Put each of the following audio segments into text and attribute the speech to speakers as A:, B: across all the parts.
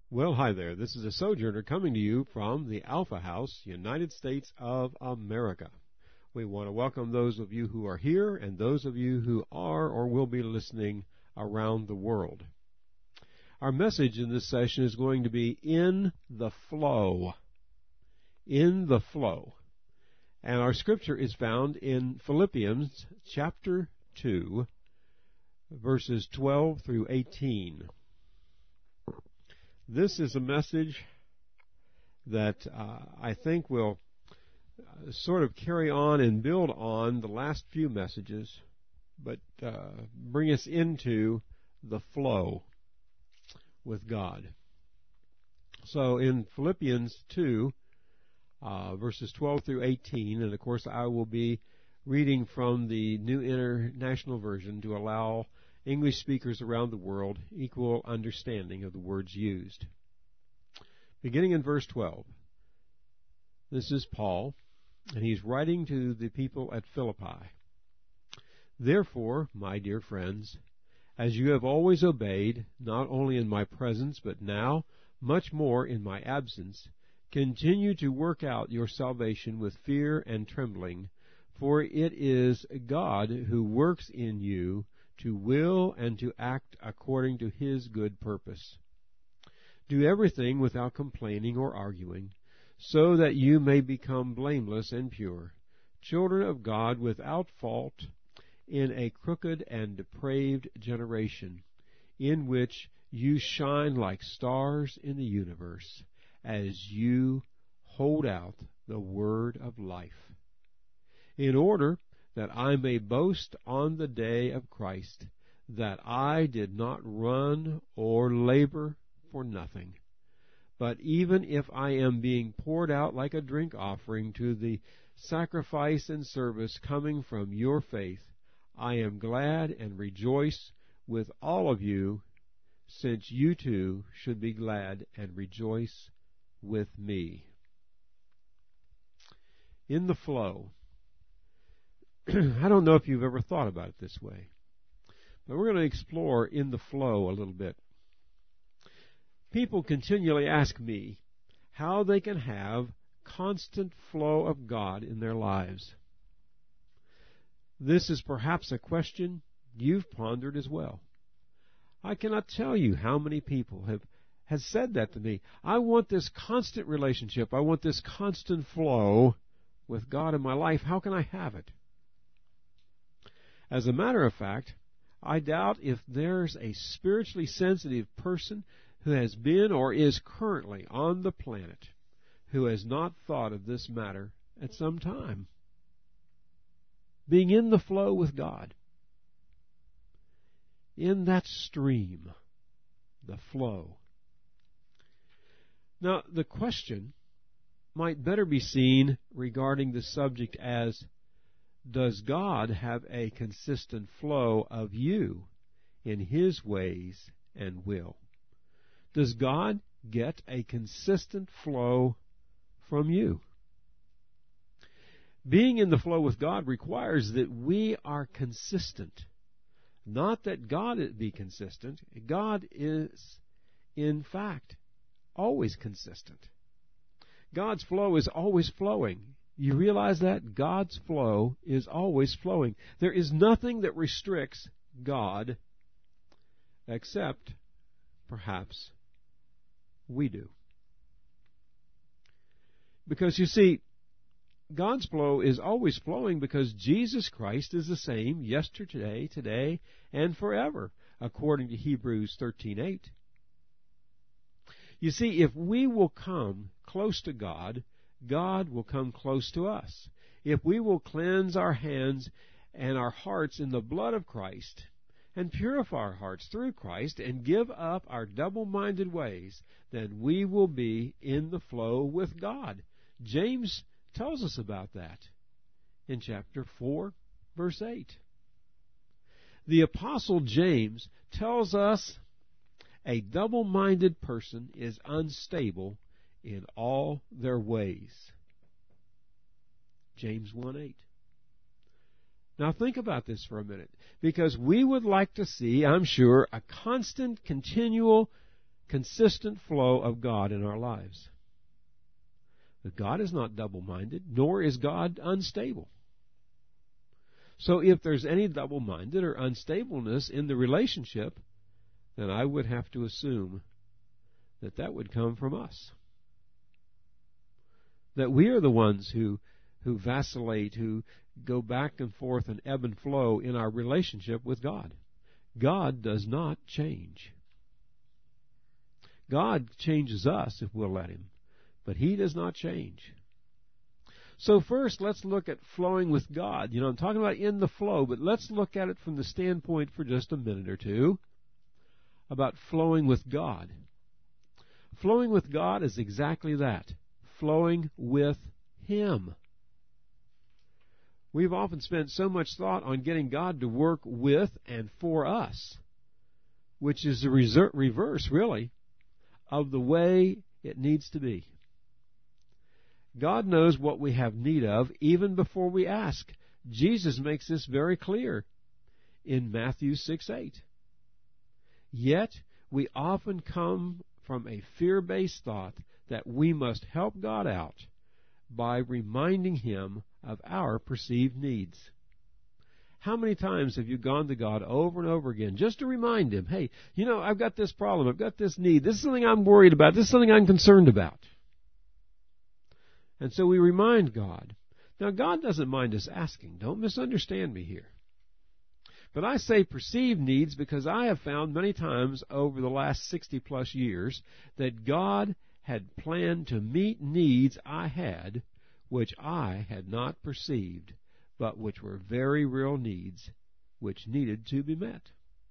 A: Well, hi there. This is a Sojourner coming to you from the Alpha House, United States of America. We want to welcome those of you who are here and those of you who are or will be listening around the world. Our message in this session is going to be In the Flow. In the Flow. And our scripture is found in Philippians chapter 2, verses 12 through 18. This is a message that I think will sort of carry on and build on the last few messages, but bring us into the flow with God. So in Philippians 2, verses 12 through 18, and of course I will be reading from the New International Version to allow English speakers around the world equal understanding of the words used. Beginning in verse 12, this is Paul, and he's writing to the people at Philippi. Therefore, my dear friends, as you have always obeyed, not only in my presence, but now, much more in my absence, continue to work out your salvation with fear and trembling, for it is God who works in you to will and to act according to His good purpose. Do everything without complaining or arguing, so that you may become blameless and pure, children of God without fault, in a crooked and depraved generation, in which you shine like stars in the universe, as you hold out the word of life, in order that I may boast on the day of Christ, that I did not run or labor for nothing. But even if I am being poured out like a drink offering to the sacrifice and service coming from your faith, I am glad and rejoice with all of you, since you too should be glad and rejoice with me. In the flow. I don't know if you've ever thought about it this way, but we're going to explore in the flow a little bit. People continually ask me how they can have constant flow of God in their lives. This is perhaps a question you've pondered as well. I cannot tell you how many people have said that to me. I want this constant relationship. I want this constant flow with God in my life. How can I have it? As a matter of fact, I doubt if there's a spiritually sensitive person who has been or is currently on the planet who has not thought of this matter at some time. Being in the flow with God. In that stream, the flow. Now, the question might better be seen regarding the subject as, does God have a consistent flow of you in His ways and will? Does God get a consistent flow from you? Being in the flow with God requires that we are consistent. Not that God be consistent. God is, in fact, always consistent. God's flow is always flowing. You realize that? God's flow is always flowing. There is nothing that restricts God except, perhaps, we do. Because you see, God's flow is always flowing because Jesus Christ is the same yesterday, today, and forever, according to Hebrews 13:8. You see, if we will come close to God, God will come close to us. If we will cleanse our hands and our hearts in the blood of Christ and purify our hearts through Christ and give up our double-minded ways, then we will be in the flow with God. James tells us about that in chapter 4, verse 8. The Apostle James tells us a double-minded person is unstable in all their ways. James 1:8. Now think about this for a minute, because we would like to see, I'm sure, a constant, continual consistent flow of God in our lives. But God is not double-minded, nor is God unstable. So if there's any double-minded or unstableness in the relationship, then I would have to assume that that would come from us. That we are the ones who vacillate, who go back and forth and ebb and flow in our relationship with God. God does not change. God changes us if we'll let Him, but He does not change. So first, let's look at flowing with God. I'm talking about in the flow, but let's look at it from the standpoint for just a minute or two about flowing with God. Flowing with God is exactly that, flowing with Him. We've often spent so much thought on getting God to work with and for us, which is the reverse, really, of the way it needs to be. God knows what we have need of even before we ask. Jesus makes this very clear in Matthew 6:8. Yet, we often come from a fear-based thought that we must help God out by reminding Him of our perceived needs. How many times have you gone to God over and over again just to remind Him, hey, I've got this problem, I've got this need, this is something I'm worried about, this is something I'm concerned about. And so we remind God. Now, God doesn't mind us asking. Don't misunderstand me here. But I say perceived needs because I have found many times over the last 60-plus years that God had planned to meet needs I had, which I had not perceived, but which were very real needs, which needed to be met.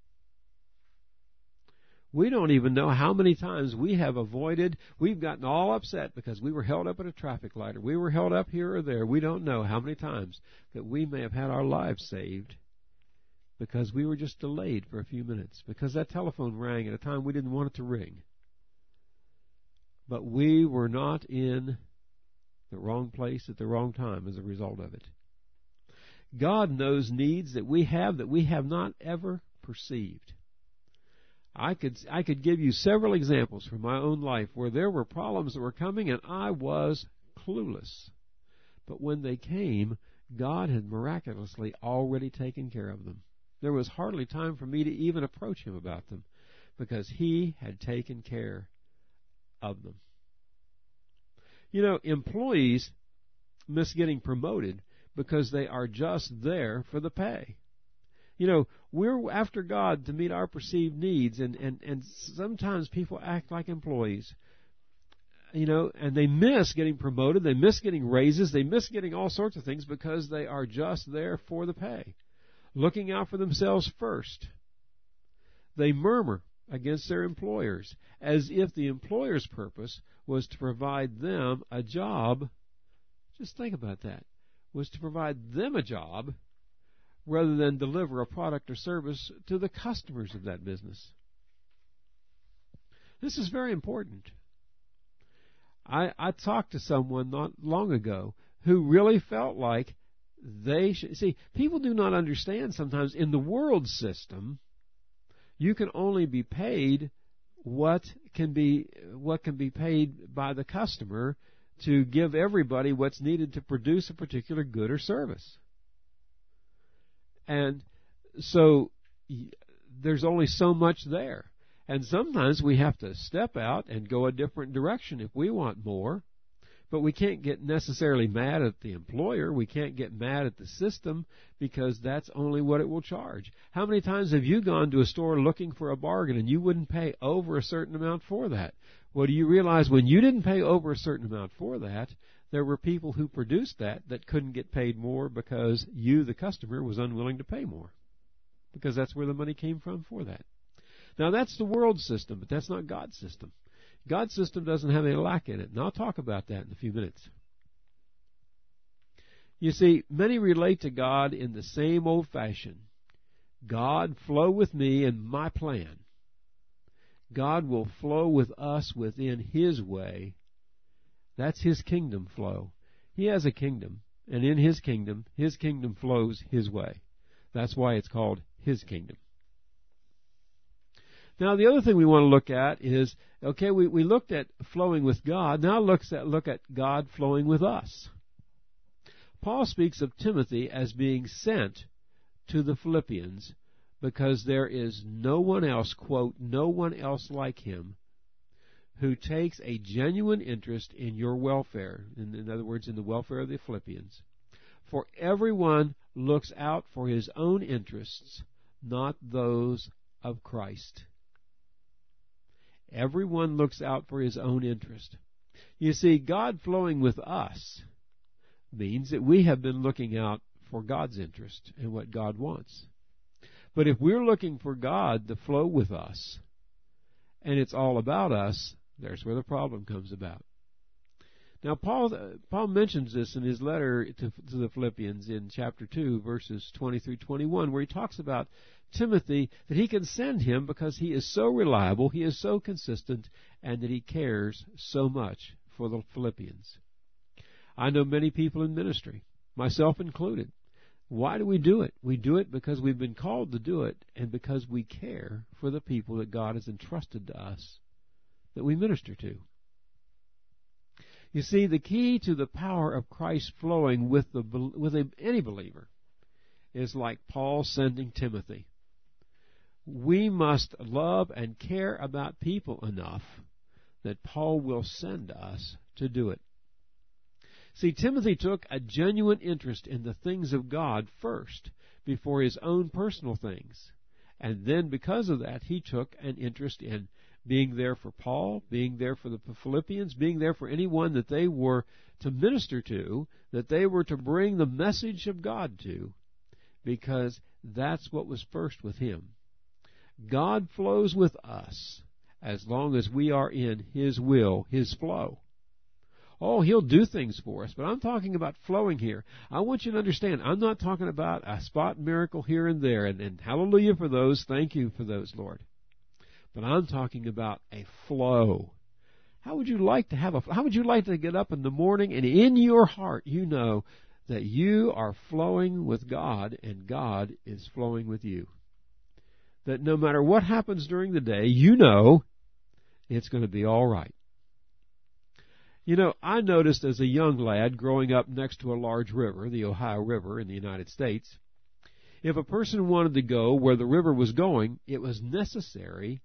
A: We don't even know how many times we've gotten all upset because we were held up at a traffic light, or we were held up here or there. We don't know how many times that we may have had our lives saved because we were just delayed for a few minutes, because that telephone rang at a time we didn't want it to ring. But we were not in the wrong place at the wrong time as a result of it. God knows needs that we have not ever perceived. I could give you several examples from my own life where there were problems that were coming and I was clueless. But when they came, God had miraculously already taken care of them. There was hardly time for me to even approach Him about them because He had taken care of them. Employees miss getting promoted because they are just there for the pay. We're after God to meet our perceived needs, and sometimes people act like employees, and they miss getting promoted, they miss getting raises, they miss getting all sorts of things because they are just there for the pay, looking out for themselves first. They murmur against their employers as if the employer's purpose was to provide them a job. Just think about that. Was to provide them a job rather than deliver a product or service to the customers of that business. This is very important. I talked to someone not long ago who really felt like they should... See, people do not understand sometimes in the world system, you can only be paid what can be paid by the customer to give everybody what's needed to produce a particular good or service. And so there's only so much there. And sometimes we have to step out and go a different direction if we want more. But we can't get necessarily mad at the employer. We can't get mad at the system because that's only what it will charge. How many times have you gone to a store looking for a bargain and you wouldn't pay over a certain amount for that? Well, do you realize when you didn't pay over a certain amount for that, there were people who produced that couldn't get paid more because you, the customer, was unwilling to pay more, because that's where the money came from for that. Now, that's the world system, but that's not God's system. God's system doesn't have any lack in it, and I'll talk about that in a few minutes. You see, many relate to God in the same old fashion. God, flow with me in my plan. God will flow with us within His way. That's His kingdom flow. He has a kingdom, and in His kingdom flows His way. That's why it's called His kingdom. Now, the other thing we want to look at is, okay, we looked at flowing with God. Now look at God flowing with us. Paul speaks of Timothy as being sent to the Philippians because there is no one else, quote, no one else like him who takes a genuine interest in your welfare, in other words, in the welfare of the Philippians. For everyone looks out for his own interests, not those of Christ. Everyone looks out for his own interest. You see, God flowing with us means that we have been looking out for God's interest and what God wants. But if we're looking for God to flow with us, and it's all about us, there's where the problem comes about. Now, Paul mentions this in his letter to the Philippians in chapter 2, verses 20 through 21, where he talks about Timothy, that he can send him because he is so reliable, he is so consistent, and that he cares so much for the Philippians. I know many people in ministry, myself included. Why do we do it? We do it because we've been called to do it, and because we care for the people that God has entrusted to us that we minister to. You see, the key to the power of Christ flowing with any believer is like Paul sending Timothy. We must love and care about people enough that Paul will send us to do it. See, Timothy took a genuine interest in the things of God first, before his own personal things. And then because of that, he took an interest in being there for Paul, being there for the Philippians, being there for anyone that they were to minister to, that they were to bring the message of God to, because that's what was first with him. God flows with us as long as we are in His will, His flow. Oh, He'll do things for us, but I'm talking about flowing here. I want you to understand, I'm not talking about a spot miracle here and there, and hallelujah for those, thank you for those, Lord. But I'm talking about a flow. How would you like to get up in the morning and in your heart you know that you are flowing with God and God is flowing with you? That no matter what happens during the day, you know it's going to be all right. You know, I noticed as a young lad growing up next to a large river, the Ohio River in the United States, if a person wanted to go where the river was going, it was necessary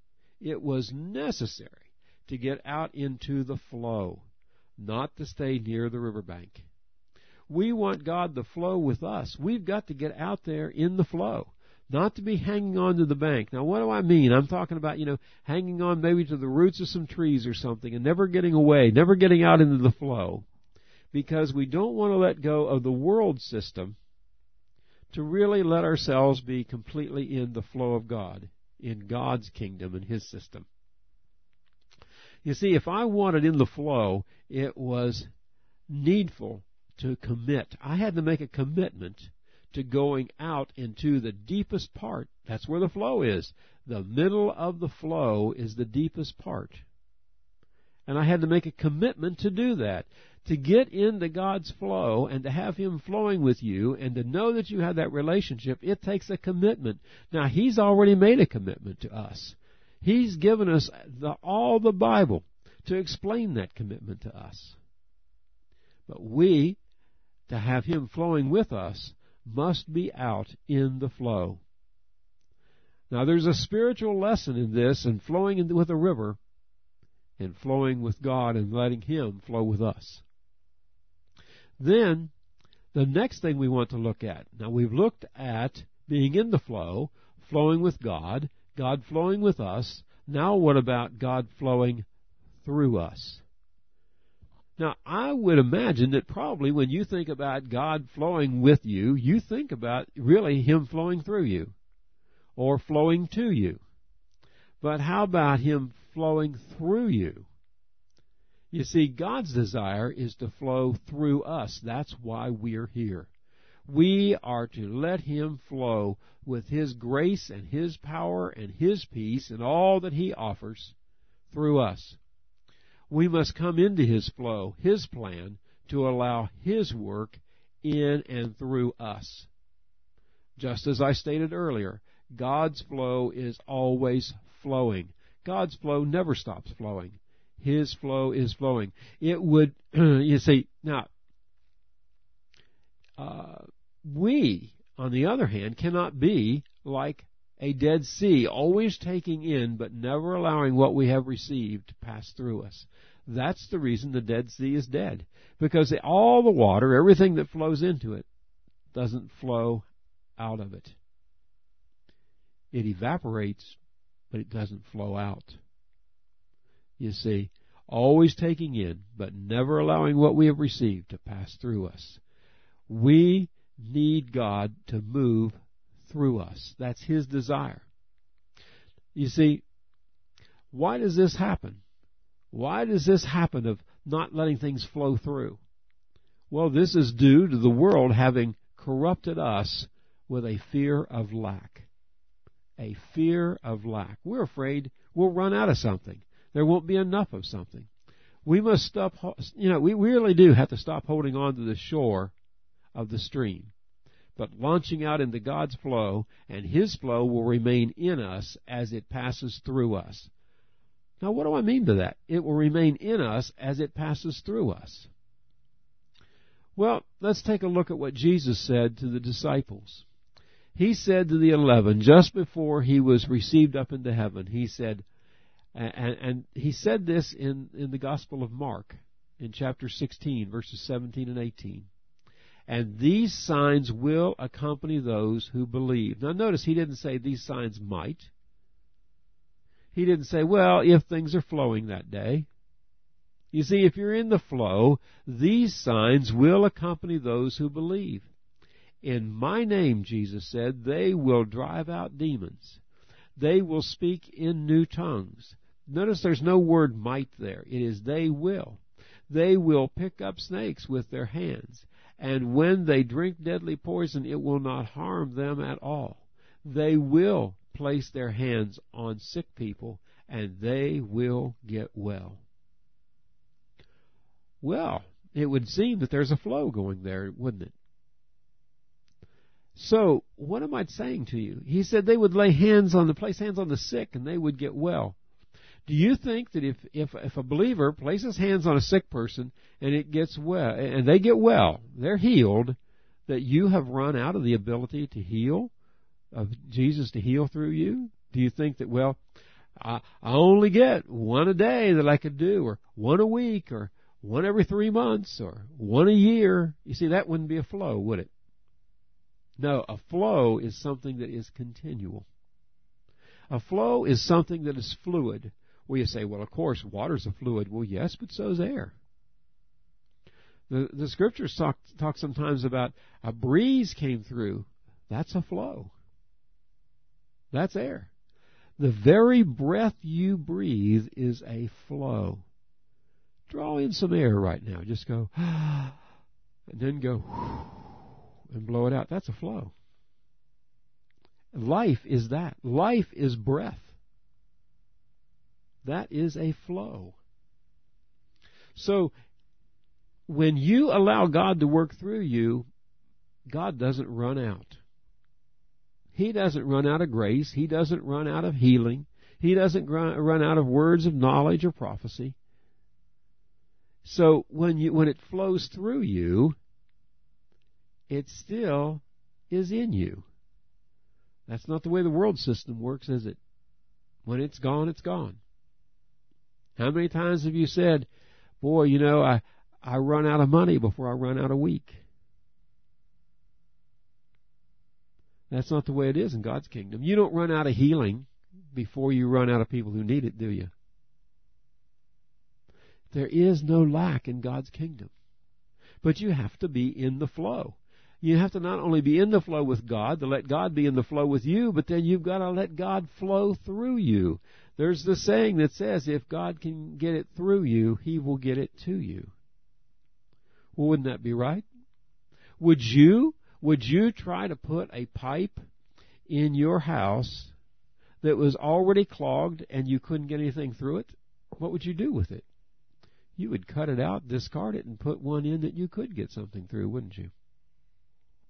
A: to get out into the flow, not to stay near the riverbank. We want God to flow with us. We've got to get out there in the flow, not to be hanging on to the bank. Now, what do I mean? I'm talking about, hanging on maybe to the roots of some trees or something and never getting away, never getting out into the flow, because we don't want to let go of the world system to really let ourselves be completely in the flow of God, in God's kingdom and His system. You see, if I wanted in the flow, it was needful to commit. I had to make a commitment to going out into the deepest part. That's where the flow is. The middle of the flow is the deepest part. And I had to make a commitment to do that. To get into God's flow and to have Him flowing with you and to know that you have that relationship, it takes a commitment. Now, He's already made a commitment to us. He's given us all the Bible to explain that commitment to us. But we, to have Him flowing with us, must be out in the flow. Now, there's a spiritual lesson in this, and flowing with a river, and flowing with God and letting Him flow with us. Then, the next thing we want to look at. Now, we've looked at being in the flow, flowing with God, God flowing with us. Now, what about God flowing through us? Now, I would imagine that probably when you think about God flowing with you, you think about really Him flowing through you or flowing to you. But how about Him flowing through you? You see, God's desire is to flow through us. That's why we're here. We are to let Him flow with His grace and His power and His peace and all that He offers through us. We must come into His flow, His plan, to allow His work in and through us. Just as I stated earlier, God's flow is always flowing. God's flow never stops flowing. His flow is flowing. It would, you see, now, we, on the other hand, cannot be like a Dead Sea, always taking in but never allowing what we have received to pass through us. That's the reason the Dead Sea is dead. Because all the water, everything that flows into it, doesn't flow out of it. It evaporates, but it doesn't flow out. You see, always taking in, but never allowing what we have received to pass through us. We need God to move through us. That's His desire. You see, why does this happen? Why does this happen of not letting things flow through? Well, this is due to the world having corrupted us with a fear of lack. A fear of lack. We're afraid we'll run out of something. There won't be enough of something. We must stop, we really do have to stop holding on to the shore of the stream, but launching out into God's flow, and His flow will remain in us as it passes through us. Now, what do I mean by that? It will remain in us as it passes through us. Well, let's take a look at what Jesus said to the disciples. He said to the 11, just before He was received up into heaven, He said, and He said this in the Gospel of Mark, in chapter 16, verses 17 and 18. And these signs will accompany those who believe. Now notice He didn't say these signs might. He didn't say, well, if things are flowing that day. You see, if you're in the flow, these signs will accompany those who believe. In my name, Jesus said, they will drive out demons. They will speak in new tongues. Notice there's no word might there. It is they will. They will pick up snakes with their hands. And when they drink deadly poison, it will not harm them at all. They will place their hands on sick people, and they will get well. Well, it would seem that there's a flow going there, wouldn't it? So, what am I saying to you? He said they would place hands on the sick, and they would get well. Do you think that if a believer places hands on a sick person and it gets well, and they get well, they're healed, that you have run out of the ability to heal, of Jesus to heal through you? Do you think that, well, I only get one a day that I could do, or one a week, or one every 3 months, or one a year? You see, that wouldn't be a flow, would it? No, a flow is something that is continual. A flow is something that is fluid. Well, you say, well, of course, water's a fluid. Well, yes, but so is air. The Scriptures talk sometimes about a breeze came through. That's a flow. That's air. The very breath you breathe is a flow. Draw in some air right now. Just go, and then go, and blow it out. That's a flow. Life is that. Life is breath. That is a flow. So, when you allow God to work through you, God doesn't run out. He doesn't run out of grace. He doesn't run out of healing. He doesn't run out of words of knowledge or prophecy. So, when it flows through you, it still is in you. That's not the way the world system works, is it? When it's gone, it's gone. How many times have you said, boy, I run out of money before I run out of week? That's not the way it is in God's kingdom. You don't run out of healing before you run out of people who need it, do you? There is no lack in God's kingdom. But you have to be in the flow. You have to not only be in the flow with God, to let God be in the flow with you, but then you've got to let God flow through you. There's the saying that says, if God can get it through you, He will get it to you. Well, wouldn't that be right? Would you try to put a pipe in your house that was already clogged and you couldn't get anything through it? What would you do with it? You would cut it out, discard it, and put one in that you could get something through, wouldn't you?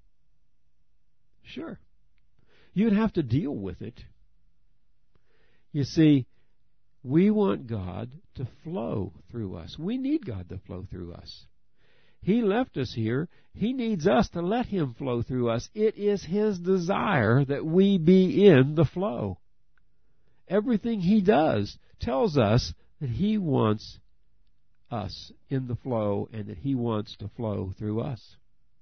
A: Sure. You'd have to deal with it. You see, we want God to flow through us. We need God to flow through us. He left us here. He needs us to let Him flow through us. It is His desire that we be in the flow. Everything He does tells us that He wants us in the flow and that He wants to flow through us.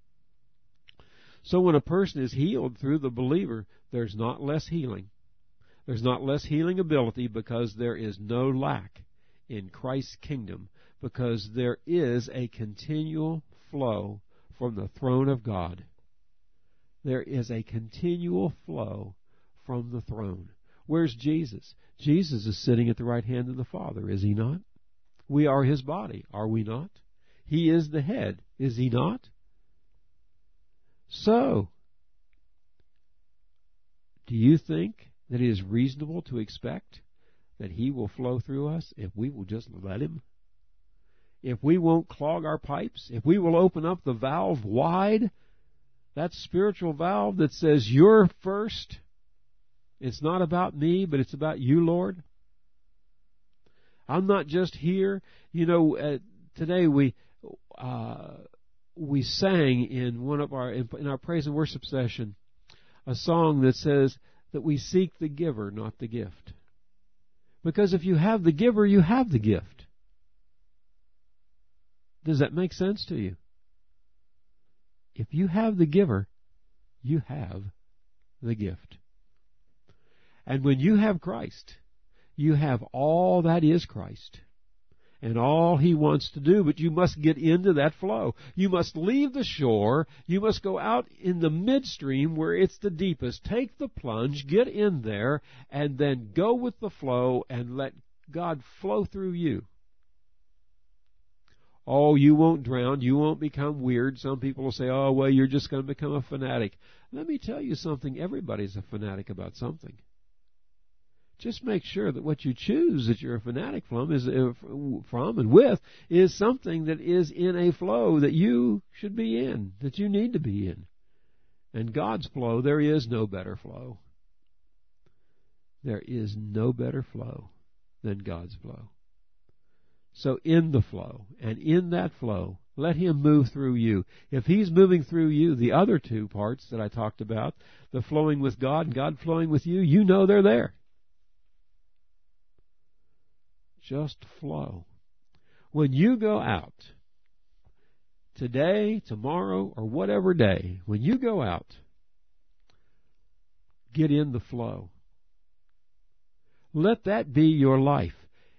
A: So when a person is healed through the believer, there's not less healing. There's not less healing ability because there is no lack in Christ's kingdom, because there is a continual flow from the throne of God. There is a continual flow from the throne. Where's Jesus? Jesus is sitting at the right hand of the Father, is He not? We are His body, are we not? He is the head, is He not? So, do you think that it is reasonable to expect that He will flow through us if we will just let Him? If we won't clog our pipes, if we will open up the valve wide, that spiritual valve that says, You're first, it's not about me, but it's about You, Lord. I'm not just here. You know, today we sang in in our praise and worship session a song that says that we seek the giver, not the gift. Because if you have the giver, you have the gift. Does that make sense to you? If you have the giver, you have the gift. And when you have Christ, you have all that is Christ and all He wants to do, but you must get into that flow. You must leave the shore. You must go out in the midstream where it's the deepest. Take the plunge, get in there, and then go with the flow and let God flow through you. Oh, you won't drown. You won't become weird. Some people will say, oh, well, you're just going to become a fanatic. Let me tell you something. Everybody's a fanatic about something. Just make sure that what you choose that you're a fanatic from and with is something that is in a flow that you should be in, that you need to be in. And God's flow, there is no better flow. There is no better flow than God's flow. So in the flow, and in that flow, let Him move through you. If He's moving through you, the other two parts that I talked about, the flowing with God and God flowing with you, you know they're there. Just flow. When you go out, today, tomorrow, or whatever day, when you go out, get in the flow. Let that be your life.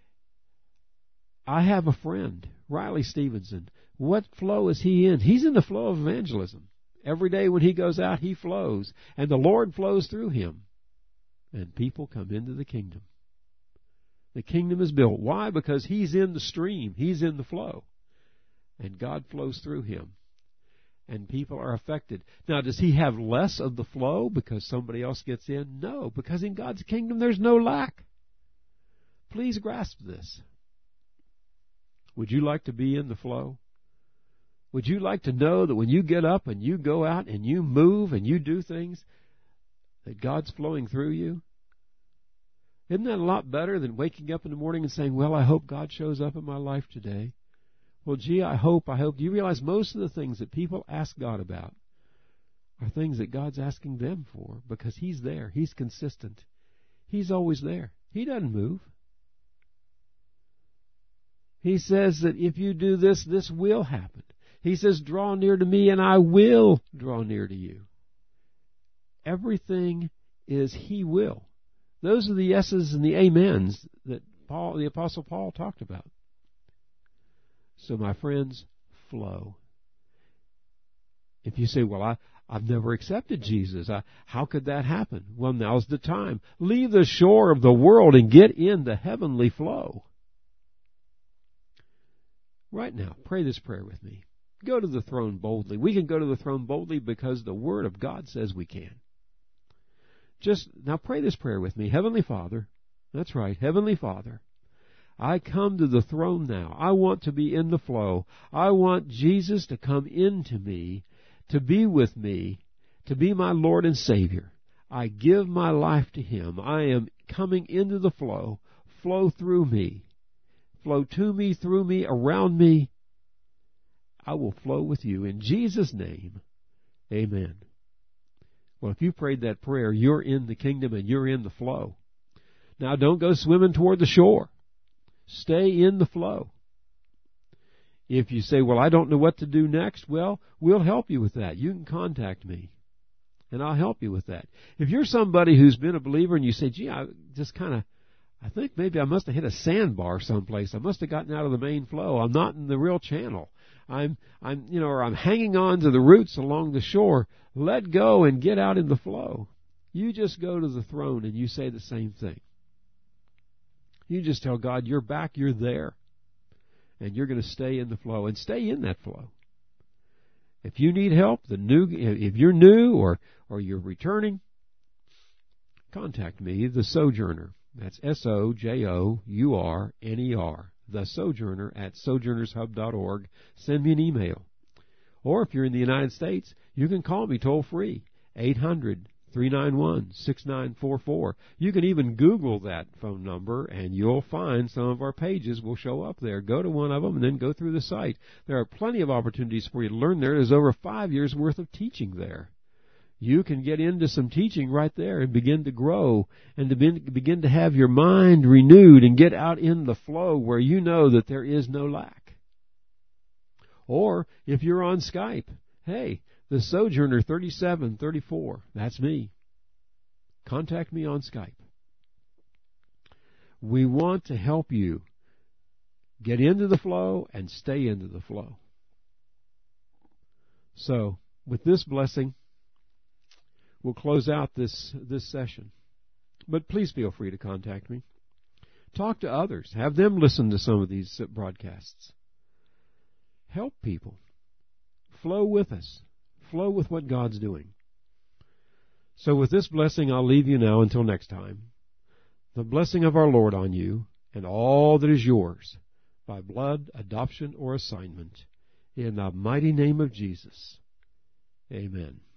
A: I have a friend, Riley Stevenson. What flow is he in? He's in the flow of evangelism. Every day when he goes out, he flows, and the Lord flows through him, and people come into the kingdom. The kingdom is built. Why? Because he's in the stream. He's in the flow. And God flows through him. And people are affected. Now, does he have less of the flow because somebody else gets in? No, because in God's kingdom there's no lack. Please grasp this. Would you like to be in the flow? Would you like to know that when you get up and you go out and you move and you do things, that God's flowing through you? Isn't that a lot better than waking up in the morning and saying, well, I hope God shows up in my life today? Well, gee, I hope. Do you realize most of the things that people ask God about are things that God's asking them for because He's there. He's consistent. He's always there. He doesn't move. He says that if you do this, this will happen. He says, draw near to me and I will draw near to you. Everything is He will. Those are the yeses and the amens that the Apostle Paul talked about. So, my friends, flow. If you say, well, I've never accepted Jesus, how could that happen? Well, now's the time. Leave the shore of the world and get in the heavenly flow. Right now, pray this prayer with me. Go to the throne boldly. We can go to the throne boldly because the Word of God says we can. Just now pray this prayer with me. Heavenly Father, that's right, Heavenly Father, I come to the throne now. I want to be in the flow. I want Jesus to come into me, to be with me, to be my Lord and Savior. I give my life to Him. I am coming into the flow, flow through me, flow to me, through me, around me. I will flow with you. In Jesus' name, amen. Well, if you prayed that prayer, you're in the kingdom and you're in the flow. Now, don't go swimming toward the shore. Stay in the flow. If you say, well, I don't know what to do next, well, we'll help you with that. You can contact me, and I'll help you with that. If you're somebody who's been a believer and you say, gee, I think maybe I must have hit a sandbar someplace. I must have gotten out of the main flow. I'm not in the real channel. I'm hanging on to the roots along the shore. Let go and get out in the flow. You just go to the throne and you say the same thing. You just tell God, you're back, you're there. And you're going to stay in the flow and stay in that flow. If you need help, if you're new or you're returning, contact me, the Sojourner. That's SOJOURNER, the Sojourner at sojournershub.org. Send me an email. Or if you're in the United States, you can call me toll free, 800-391-6944. You can even Google that phone number, and you'll find some of our pages will show up there. Go to one of them and then go through the site. There are plenty of opportunities for you to learn there. There's over 5 years' worth of teaching there. You can get into some teaching right there and begin to grow and to begin to have your mind renewed and get out in the flow where you know that there is no lack. Or if you're on Skype, hey, the Sojourner 3734, that's me. Contact me on Skype. We want to help you get into the flow and stay into the flow. So, with this blessing, we'll close out this session. But please feel free to contact me. Talk to others. Have them listen to some of these broadcasts. Help people. Flow with us. Flow with what God's doing. So with this blessing, I'll leave you now until next time. The blessing of our Lord on you and all that is yours by blood, adoption, or assignment. In the mighty name of Jesus. Amen.